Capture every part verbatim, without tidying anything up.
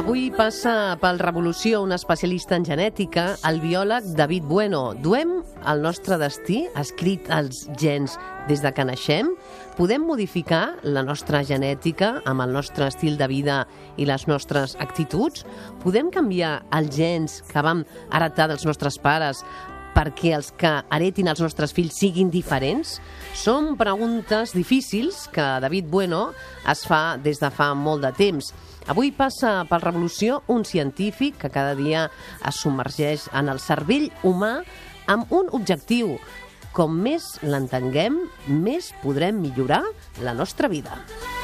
Avui passa pel Revolució un especialista en genètica, el biòleg David Bueno. Duem el nostre destí, escrit als gens des de que naixem? Podem modificar la nostra genètica amb el nostre estil de vida i les nostres actituds? Podem canviar els gens que vam heretar dels nostres pares perquè els que heretin els nostres fills siguin diferents? Són preguntes difícils que David Bueno es fa des de fa molt de temps. Avui passa per Revolució un científic que cada dia es submergeix en el cervell humà amb un objectiu. Com més l'entenguem, més podrem millorar la nostra vida.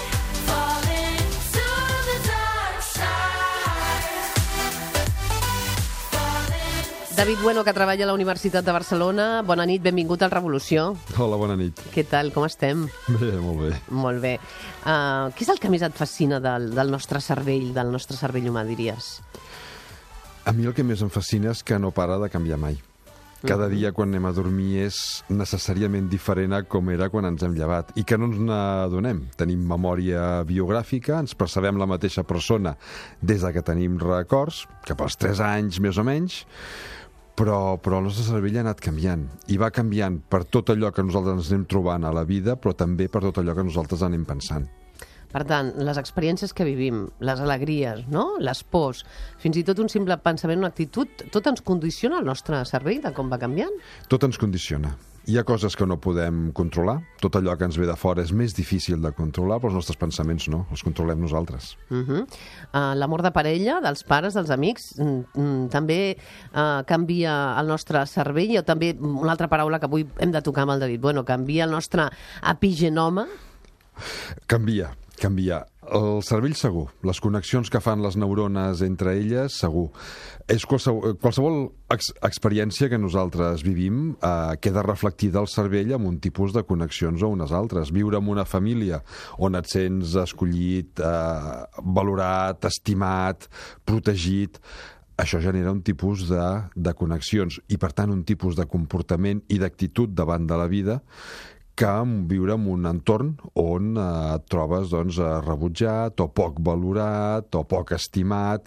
David Bueno, que treballa a la Universitat de Barcelona. Bona nit, benvingut al Revolució. Hola, bona nit. Què tal, com estem? Bé, molt bé. Molt bé. Uh, què és el que més et fascina del, del nostre cervell, del nostre cervell humà, diries? A mi el que més em fascina és que no para de canviar mai. Cada uh-huh. dia quan anem a dormir és necessàriament diferent a com era quan ens hem llevat i que no ens n'adonem. Tenim memòria biogràfica, ens percebem la mateixa persona des de que tenim records, cap als tres anys més o menys, però, però el nostre cervell ha anat canviant i va canviant per tot allò que nosaltres ens anem trobant a la vida, però també per tot allò que nosaltres anem pensant. Per tant, les experiències que vivim, les alegries, no? Les pors, fins i tot un simple pensament, una actitud, tot ens condiciona el nostre cervell de com va canviant? Tot ens condiciona. Hi ha coses que no podem controlar. Tot allò que ens ve de fora és més difícil de controlar, però els nostres pensaments no, els controlem nosaltres. Uh-huh. uh, L'amor de parella, dels pares, dels amics, mm, mm, també uh, canvia el nostre cervell, o també una altra paraula que avui hem de tocar amb el David Bueno, canvia el nostre epigenoma? Canvia. Canvia. El cervell segur. Les connexions que fan les neurones entre elles, segur. És qualsevol, qualsevol ex experiència que nosaltres vivim eh, queda reflectida al cervell amb un tipus de connexions o unes altres. Viure en una família on et sents escollit, eh, valorat, estimat, protegit, això genera un tipus de, de connexions i, per tant, un tipus de comportament i d'actitud davant de la vida que viure en un entorn on eh, et trobes doncs, rebutjat o poc valorat o poc estimat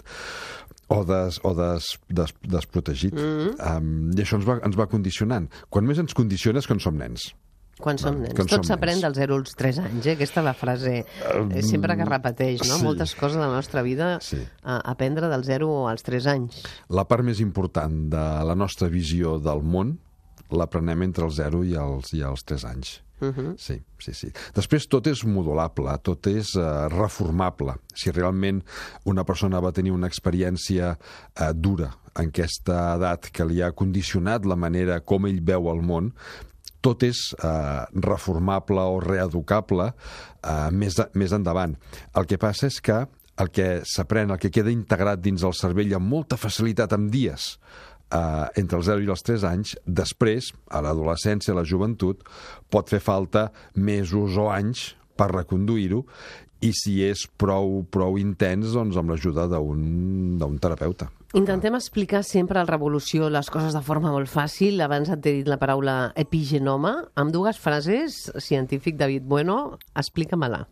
o, des, o des, des, desprotegit. Mm-hmm. um, I això ens va, ens va condicionant. Quan més ens condiciona és quan som nens. Quan som nens. Tot s'aprèn dels zero als tres anys, eh? Aquesta és la frase eh, sempre que repeteix, no? Sí. Moltes coses de la nostra vida sí. a aprendre dels zero als tres anys. La part més important de la nostra visió del món l'aprenem entre els zero i els, i els tres anys. Uh-huh. Sí, sí, sí. Després tot és modulable, tot és uh, reformable. Si realment una persona va tenir una experiència uh, dura en aquesta edat que li ha condicionat la manera com ell veu el món, tot és uh, reformable o reeducable uh, més, més endavant. El que passa és que el que s'aprèn, el que queda integrat dins el cervell amb molta facilitat en dies, Uh, entre els zero i els tres anys, després, a l'adolescència, a la joventut, pot fer falta mesos o anys per reconduir-ho, i si és prou, prou intens, doncs amb l'ajuda d'un d'un terapeuta. Intentem explicar sempre al Revolució les coses de forma molt fàcil. Abans et he dit la paraula epigenoma. Amb dues frases, científic David Bueno, explica-me-la.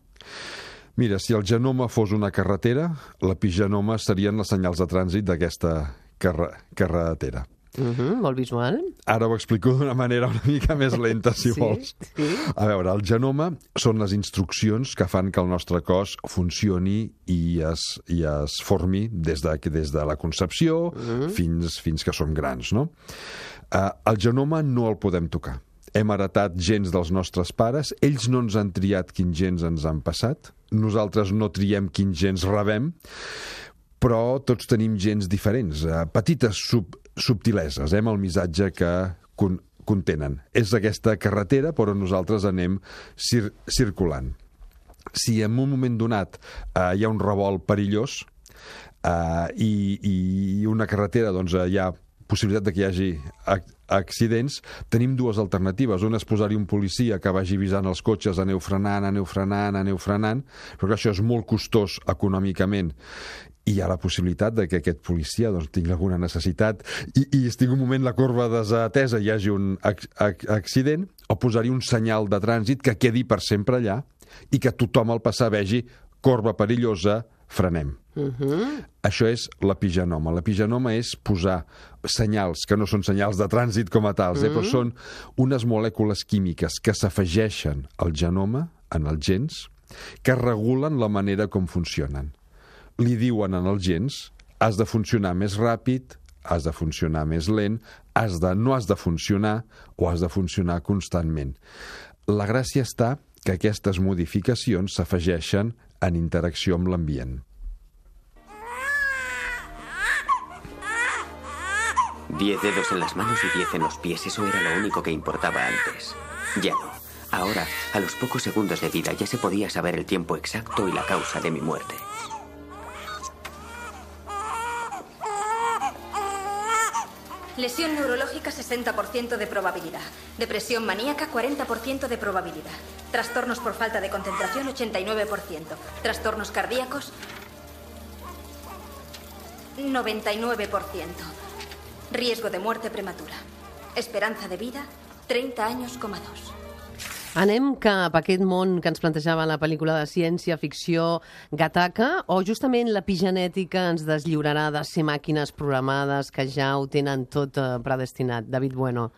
Mira, si el genoma fos una carretera, l'epigenoma serien les senyals de trànsit d'aquesta Carre carretera. Uh-huh, molt visual. Ara ho explico d'una manera una mica més lenta, si sí, vols. Sí. A veure, el genoma són les instruccions que fan que el nostre cos funcioni i es, i es formi des de, des de la concepció uh-huh. fins, fins que som grans, no? Uh, el genoma no el podem tocar. Hem heretat gens dels nostres pares, ells no ens han triat quins gens ens han passat, nosaltres no triem quins gens rebem, però tots tenim gens diferents, eh, petites sub, subtileses, eh, amb el missatge que con, contenen. És aquesta carretera per on nosaltres anem cir circulant. Si en un moment donat eh, hi ha un revolt perillós eh, i, i una carretera doncs, hi ha possibilitat de que hi hagi accidents, tenim dues alternatives. Una és posar-hi un policia que vagi avisant els cotxes, aneu frenant, aneu frenant, aneu frenant, però això és molt costós econòmicament. I hi ha la possibilitat de que aquest policia doncs, tingui alguna necessitat i, i estigui un moment la corba desatesa i hi hagi un ac ac accident, o posar-hi un senyal de trànsit que quedi per sempre allà i que tothom al passar vegi corba perillosa, frenem. Uh-huh. Això és l'epigenoma. L'epigenoma és posar senyals, que no són senyals de trànsit com a tals, uh-huh. eh, però són unes molècules químiques que s'afegeixen al genoma, en els gens, que regulen la manera com funcionen. Li diuen en els gens, has de funcionar més ràpid, has de funcionar més lent, has de, no has de funcionar o has de funcionar constantment. La gràcia està que aquestes modificacions s'afegeixen en interacció amb l'ambient. Diez dedos en las manos y diez en los pies, eso era lo único que importaba antes. Ya no. Ahora, a los pocos segundos de vida, ya se podía saber el tiempo exacto y la causa de mi muerte. Lesión neurológica, sesenta por ciento de probabilidad. Depresión maníaca, cuarenta por ciento de probabilidad. Trastornos por falta de concentración, ochenta y nueve por ciento. Trastornos cardíacos, noventa y nueve por ciento. Riesgo de muerte prematura. Esperanza de vida, treinta años coma dos. Anem cap a aquest món que ens plantejava la pel·lícula de ciència-ficció Gattaca, o justament l'epigenètica ens deslliurarà de ser màquines programades que ja ho tenen tot predestinat? David Bueno.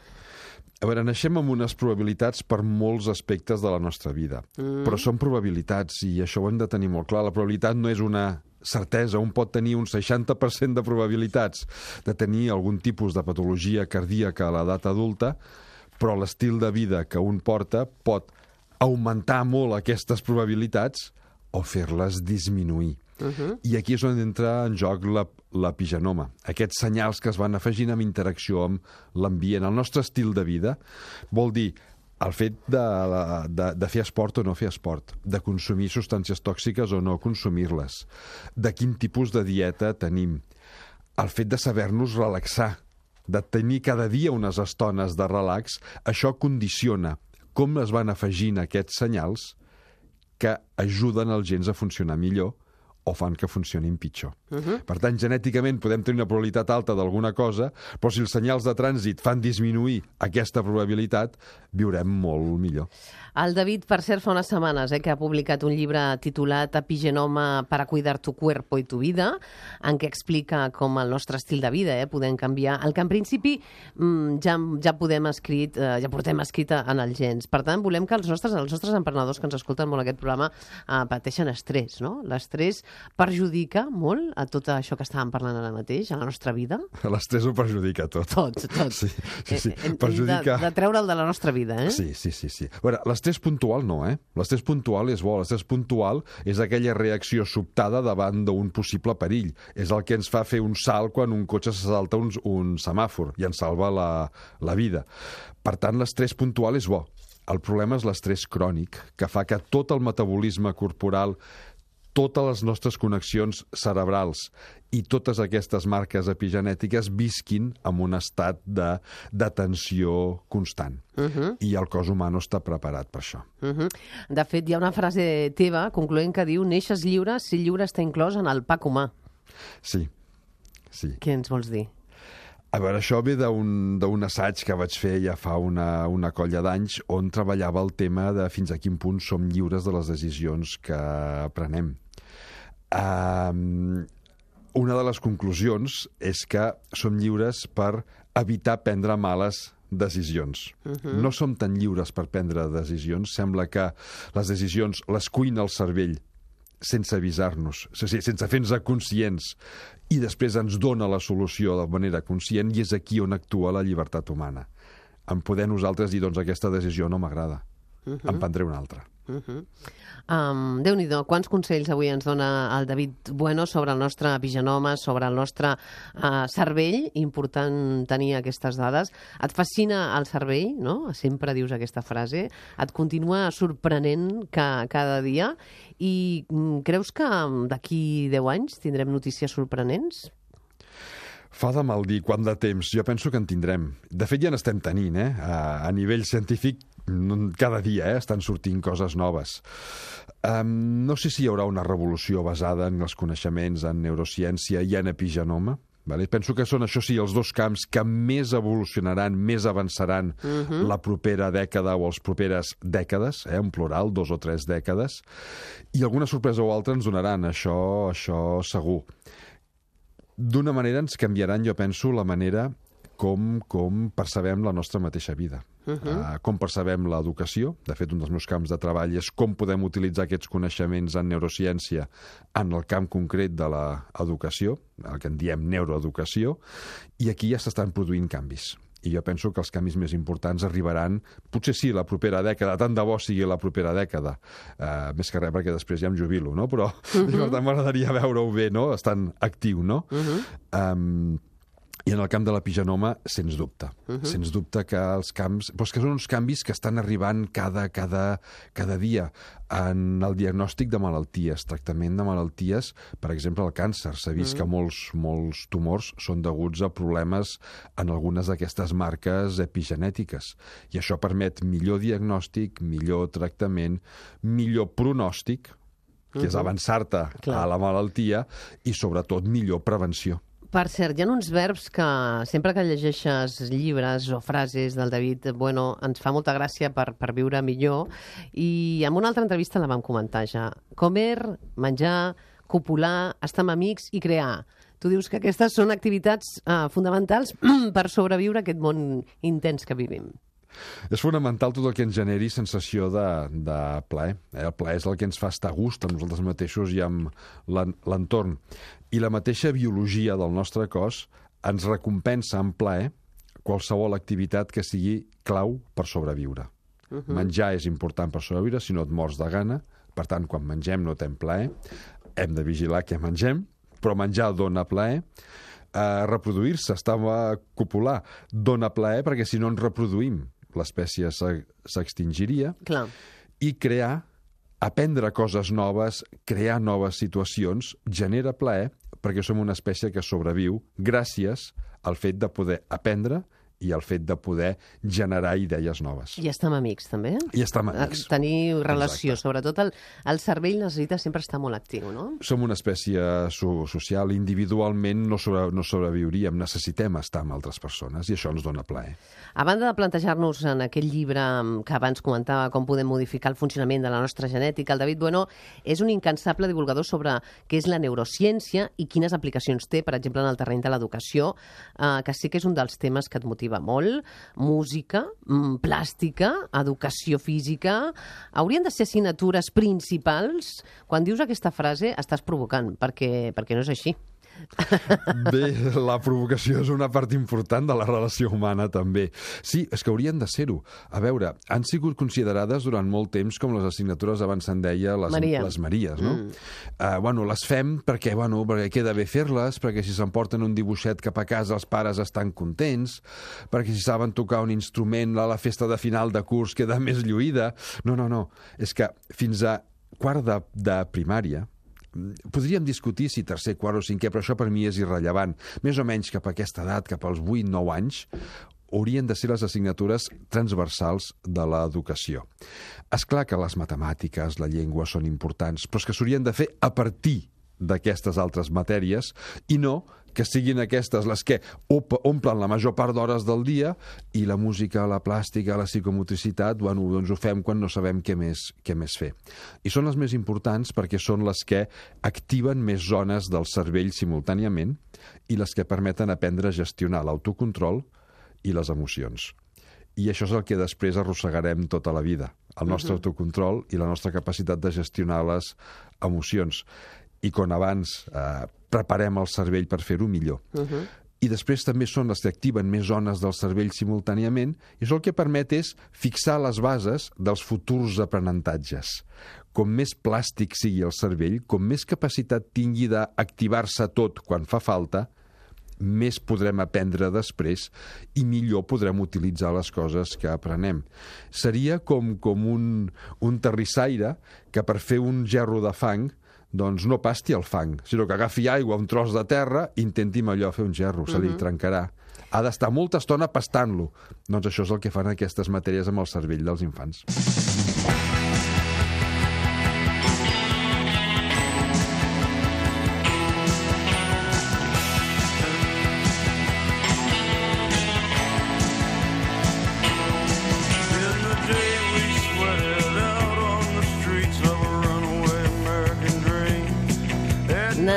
A veure, naixem amb unes probabilitats per molts aspectes de la nostra vida, mm. però són probabilitats i això ho hem de tenir molt clar. La probabilitat no és una certesa, un pot tenir un seixanta per cent de probabilitats de tenir algun tipus de patologia cardíaca a l'edat adulta, però l'estil de vida que un porta pot augmentar molt aquestes probabilitats o fer-les disminuir. Uh-huh. I aquí és on entra en joc l'epigenoma, aquests senyals que es van afegint en interacció amb l'ambient. El nostre estil de vida vol dir el fet de, de, de fer esport o no fer esport, de consumir substàncies tòxiques o no consumir-les, de quin tipus de dieta tenim, el fet de saber-nos relaxar, de tenir cada dia unes estones de relax, això condiciona com es van afegint aquests senyals que ajuden els gens a funcionar millor o fan que funcionin pitjor. Uh-huh. Per tant, genèticament podem tenir una probabilitat alta d'alguna cosa, però si els senyals de trànsit fan disminuir aquesta probabilitat, viurem molt millor. El David, per cert, fa unes setmanes eh, que ha publicat un llibre titulat Epigenoma para cuidar tu cuerpo y tu vida, en què explica com el nostre estil de vida eh, podem canviar, el que en principi mm, ja, ja podem escrit, eh, ja portem escrit en els gens. Per tant, volem que els nostres, els nostres emprenedors que ens escolten molt aquest programa eh, pateixen estrès, no? L'estrès perjudica molt a tot això que estàvem parlant ara mateix, a la nostra vida? L'estrès ho perjudica tot. Tot, tot. Sí, sí, sí. Eh, Perjudica... De, de treure'l de la nostra vida, eh? Sí, sí, sí. sí. A veure, l'estrès puntual no, eh? L'estrès puntual és bo. L'estrès puntual és aquella reacció sobtada davant d'un possible perill. És el que ens fa fer un salt quan un cotxe se salta un, un semàfor i ens salva la, la vida. Per tant, l'estrès puntual és bo. El problema és l'estrès crònic, que fa que tot el metabolisme corporal, totes les nostres connexions cerebrals i totes aquestes marques epigenètiques visquin en un estat de, de tensió constant. Uh-huh. I el cos humà no està preparat per això. Uh-huh. De fet, hi ha una frase teva concloent que diu «Neixes lliure si lliure està inclòs en el pack humà». Sí, sí. Què ens vols dir? A veure, això ve d'un assaig que vaig fer ja fa una, una colla d'anys on treballava el tema de fins a quin punt som lliures de les decisions que prenem. Um, una de les conclusions és que som lliures per evitar prendre males decisions. Uh-huh. No som tan lliures per prendre decisions. Sembla que les decisions les cuina el cervell sense avisar-nos, sense fer-nos conscients, i després ens dona la solució de manera conscient, i és aquí on actua la llibertat humana. En poder nosaltres dir, doncs, aquesta decisió no m'agrada, uh-huh. en prendré una altra. Uh-huh. um, Déu-n'hi-do, quants consells avui ens dona el David Bueno sobre el nostre epigenoma, sobre el nostre uh, cervell. Important tenir aquestes dades. Et fascina el cervell, no? Sempre dius aquesta frase. Et continua sorprenent ca, cada dia, i mm, creus que d'aquí deu anys tindrem notícies sorprenents? Fa de mal dir quant de temps. Jo penso que en tindrem. De fet, ja n'estem tenint, eh? A, a nivell científic, cada dia eh, estan sortint coses noves. Um, no sé si hi haurà una revolució basada en els coneixements, en neurociència i en epigenoma, Vale? Penso que són, això sí, els dos camps que més evolucionaran, més avançaran uh-huh. la propera dècada o les properes dècades, eh, en plural, dos o tres dècades, i alguna sorpresa o altra ens donaran, això, això segur. D'una manera ens canviaran, jo penso, la manera com, com percebem la nostra mateixa vida. Uh-huh. uh, com percebem l'educació. De fet, un dels meus camps de treball és com podem utilitzar aquests coneixements en neurociència en el camp concret de l'educació, el que en diem neuroeducació, i aquí ja s'estan produint canvis. I jo penso que els canvis més importants arribaran, potser sí, la propera dècada, tant de bo sigui la propera dècada, uh, més que res perquè després ja em jubilo, no? Però uh-huh. per tant m'agradaria veure-ho bé, no? Estan actiu, no? Uh-huh. Um, I en el camp de l'epigenoma, sens dubte. Uh-huh. Sens dubte que els camps... Però és que són uns canvis que estan arribant cada, cada, cada dia en el diagnòstic de malalties, tractament de malalties, per exemple, el càncer. S'ha vist uh-huh. que molts, molts tumors són deguts a problemes en algunes d'aquestes marques epigenètiques. I això permet millor diagnòstic, millor tractament, millor pronòstic, que uh-huh. és avançar-te Clar. a la malaltia, i sobretot millor prevenció. Per cert, hi ha uns verbs que sempre que llegeixes llibres o frases del David Bueno ens fa molta gràcia per, per viure millor, i en una altra entrevista la vam comentar ja. Comer, menjar, copular, estar amb amics i crear. Tu dius que aquestes són activitats eh, fonamentals per sobreviure aquest món intens que vivim. És fonamental tot el que ens generi sensació de, de plaer. Eh? El plaer és el que ens fa estar a gust amb nosaltres mateixos i amb l'entorn. I la mateixa biologia del nostre cos ens recompensa amb plaer qualsevol activitat que sigui clau per sobreviure. Uh-huh. Menjar és important per sobreviure, si no et mors de gana. Per tant, quan mengem no tem plaer. Hem de vigilar què mengem, però menjar dona plaer. Uh, reproduir-se, estar a copular, dona plaer, perquè si no ens reproduïm, l'espècie s'extingiria. Clar. I crear, aprendre coses noves, crear noves situacions, genera plaer, perquè som una espècie que sobreviu gràcies al fet de poder aprendre i el fet de poder generar idees noves. I estar amb amics, també? I estar amb amics. Tenir relació. Exacte. Sobretot el, el cervell necessita sempre estar molt actiu, no? Som una espècie so social. Individualment no, sobre, no sobreviuríem. Necessitem estar amb altres persones i això ens dona plaer. A banda de plantejar-nos en aquell llibre que abans comentava com podem modificar el funcionament de la nostra genètica, el David Bueno és un incansable divulgador sobre què és la neurociència i quines aplicacions té, per exemple, en el terreny de l'educació, eh, que sí que és un dels temes que et motiva molt. Música, plàstica, educació física... Haurien de ser assignatures principals? Quan dius aquesta frase estàs provocant, perquè, perquè no és així. Bé, la provocació és una part important de la relació humana, també. Sí, és que haurien de ser-ho. A veure, han sigut considerades durant molt temps com les assignatures, abans se'n deia, les, Maria. les Maries, no? Mm. Uh, bueno, les fem perquè, bueno, perquè queda bé fer-les, perquè si s'emporten un dibuixet cap a casa els pares estan contents, perquè si saben tocar un instrument a la festa de final de curs queda més lluïda. No, no, no. És que fins a quart de, de primària podríem discutir si tercer, quart o cinquè, però això per mi és irrellevant. Més o menys cap a aquesta edat, cap als vuit nou anys, haurien de ser les assignatures transversals de l'educació. És clar que les matemàtiques, la llengua són importants, però és que s'haurien de fer a partir d'aquestes altres matèries i no que siguin aquestes les que omplen la major part d'hores del dia i la música, la plàstica, la psicomotricitat, bueno, doncs ho fem quan no sabem què més, què més fer. I són les més importants perquè són les que activen més zones del cervell simultàniament i les que permeten aprendre a gestionar l'autocontrol i les emocions. I això és el que després arrossegarem tota la vida, el nostre uh-huh. autocontrol i la nostra capacitat de gestionar les emocions. I com abans eh, preparem el cervell per fer-ho millor. Uh-huh. I després també són les que activen més zones del cervell simultàniament i això el que permet és fixar les bases dels futurs aprenentatges. Com més plàstic sigui el cervell, com més capacitat tingui d'activar-se tot quan fa falta, més podrem aprendre després i millor podrem utilitzar les coses que aprenem. Seria com, com un, un terrissaire que per fer un gerro de fang doncs no pasti el fang, sinó que agafi aigua, un tros de terra, i intenti allò fer un gerro, se li uh-huh. trencarà. Ha d'estar molta estona pastant-lo. Doncs això és el que fan aquestes matèries amb el cervell dels infants.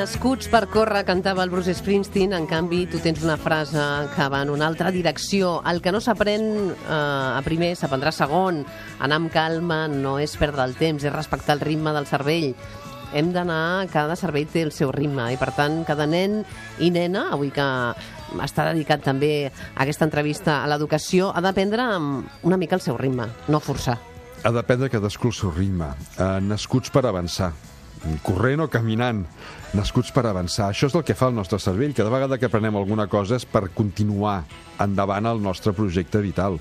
Nascuts per córrer, cantava el Bruce Springsteen. En canvi, tu tens una frase que va en una altra direcció. El que no s'aprèn eh, a primer s'aprendrà a segon. Anar amb calma no és perdre el temps, és respectar el ritme del cervell. Hem d'anar, cada cervell té el seu ritme i per tant cada nen i nena, avui que està dedicat també a aquesta entrevista a l'educació, ha d'aprendre una mica el seu ritme, no forçar. Ha d'aprendre cadascú el seu ritme. Eh, nascuts per avançar, corrent o caminant, nascuts per avançar. Això és el que fa el nostre cervell. Cada vegada que aprenem alguna cosa és per continuar endavant el nostre projecte vital.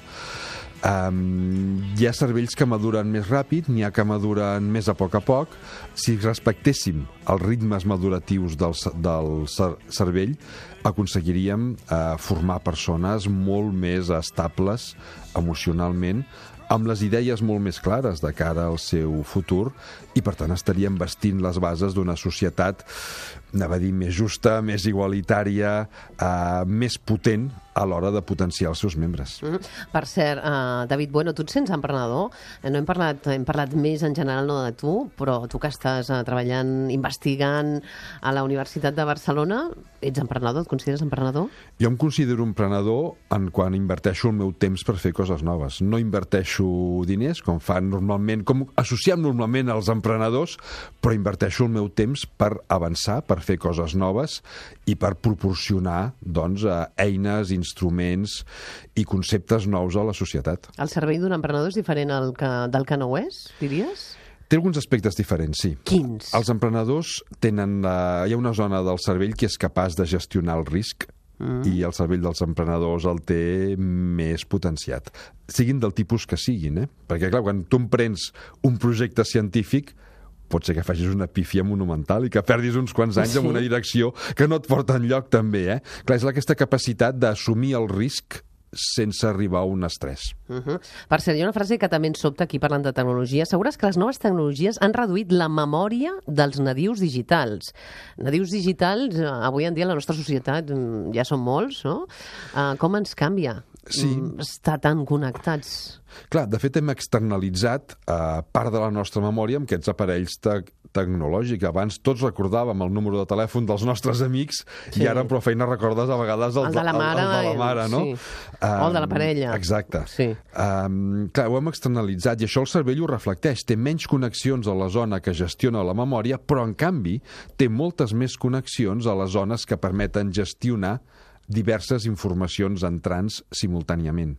Um, hi ha cervells que maduren més ràpid, n'hi ha que maduren més a poc a poc. Si respectéssim els ritmes maduratius del, del cervell, aconseguiríem uh, formar persones molt més estables emocionalment, amb les idees molt més clares de cara al seu futur, i per tant estaríem bastint les bases d'una societat, anava a dir, més justa, més igualitària, eh, més potent a l'hora de potenciar els seus membres. Mm. Per cert, uh, David Bueno, tu et sents emprenedor? No hem parlat, hem parlat més en general, no de tu, però tu que estàs uh, treballant, investigant a la Universitat de Barcelona, ets emprenedor? Et consideres emprenedor? Jo em considero emprenedor en quan inverteixo el meu temps per fer coses noves. No inverteixo diners, com fan normalment, com associem normalment els emprenedors, però inverteixo el meu temps per avançar, per fer coses noves i per proporcionar, doncs, eines, instruments i conceptes nous a la societat. El cervell d'un emprenedor és diferent al que, del que no ho és, diries? Té alguns aspectes diferents, sí. Quins? Els emprenedors tenen... La... Hi ha una zona del cervell que és capaç de gestionar el risc, mm. i el cervell dels emprenedors el té més potenciat. Siguin del tipus que siguin, eh? Perquè, clar, quan tu emprens un projecte científic, pot ser que facis una pífia monumental i que perdis uns quants anys sí. en una direcció que no et porta enlloc, també, eh? Clar, és aquesta capacitat d'assumir el risc sense arribar a un estrès. Uh -huh. Per cert, hi ha una frase que també ens sobta aquí parlant de tecnologia. Assegures que les noves tecnologies han reduït la memòria dels nadius digitals. Nadius digitals, avui en dia, a la nostra societat ja són molts, no? Uh, com ens canvia? Sí. Estar tan connectats. Clar, de fet hem externalitzat eh, part de la nostra memòria amb aquests aparells te tecnològics. Abans tots recordàvem el número de telèfon dels nostres amics sí. i ara amb prou feina recordes a vegades el, el, de, la mare, el, el de la mare, no? Sí. Um, o el de la parella. Exacte. Sí. Um, clar, ho hem externalitzat i això el cervell ho reflecteix. Té menys connexions a la zona que gestiona la memòria, però en canvi té moltes més connexions a les zones que permeten gestionar diverses informacions entrants simultàniament.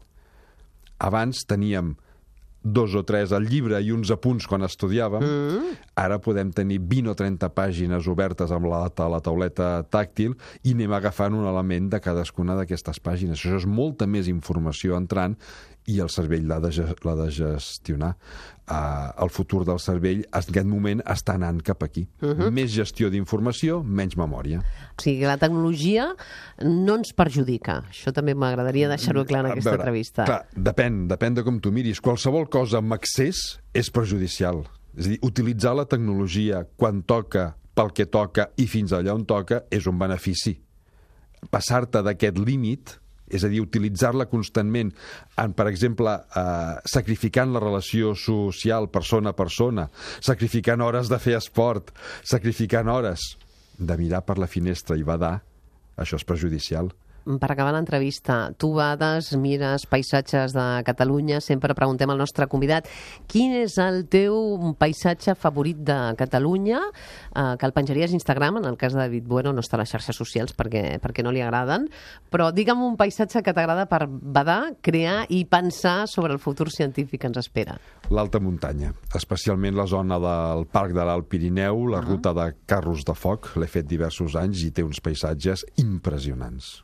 Abans teníem dos o tres al llibre i uns apunts quan estudiàvem. Mm. Ara podem tenir vint o trenta pàgines obertes amb la, la tauleta tàctil i anem agafant un element de cadascuna d'aquestes pàgines. Això és molta més informació entrant i el cervell l'ha de, de gestionar. Uh, el futur del cervell en aquest moment està anant cap aquí. Uh-huh. Més gestió d'informació, menys memòria. O sigui, la tecnologia no ens perjudica. Això també m'agradaria deixar-ho clar en aquesta veure, entrevista. Clar, depèn, depèn de com tu miris. Qualsevol cosa amb excés és perjudicial. És a dir, utilitzar la tecnologia quan toca, pel que toca i fins allà on toca és un benefici. Passar-te d'aquest límit, és a dir, utilitzar-la constantment, en, per exemple, eh, sacrificant la relació social persona a persona, sacrificant hores de fer esport, sacrificant hores de mirar per la finestra i badar, això és perjudicial. Per acabar l'entrevista, tu vades, mires paisatges de Catalunya, sempre preguntem al nostre convidat quin és el teu paisatge favorit de Catalunya, eh, que el penjaries a Instagram, en el cas de David Bueno no està a les xarxes socials perquè, perquè no li agraden, però digue'm un paisatge que t'agrada per badar, crear i pensar sobre el futur científic que ens espera. L'alta muntanya, especialment la zona del Parc de l'Alt Pirineu, la uh-huh. ruta de Carros de Foc, l'he fet diversos anys i té uns paisatges impressionants.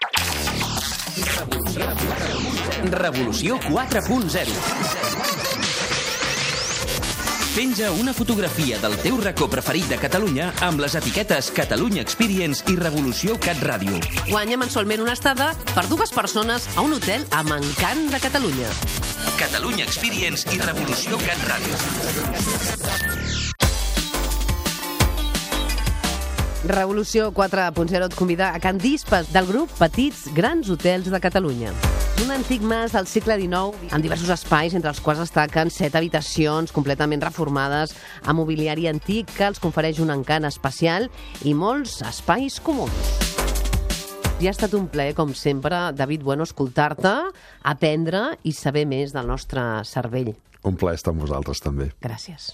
Revolució quatre punt zero. Penja una fotografia del teu racó preferit de Catalunya amb les etiquetes Catalunya Experience i Revolució Cat Ràdio. Guanya mensualment una estada per dues persones a un hotel amb encant de Catalunya. Catalunya Experience i Revolució Cat Ràdio. Revolució quatre punt zero et convida a Can Dispes del grup Petits Grans Hotels de Catalunya. Un antic mas del segle dinou, amb diversos espais, entre els quals destaquen set habitacions completament reformades, amb mobiliari antic que els confereix un encant especial i molts espais comuns. I ha estat un plaer, com sempre, David Bueno, escoltar-te, aprendre i saber més del nostre cervell. Un plaer estar amb vosaltres, també. Gràcies.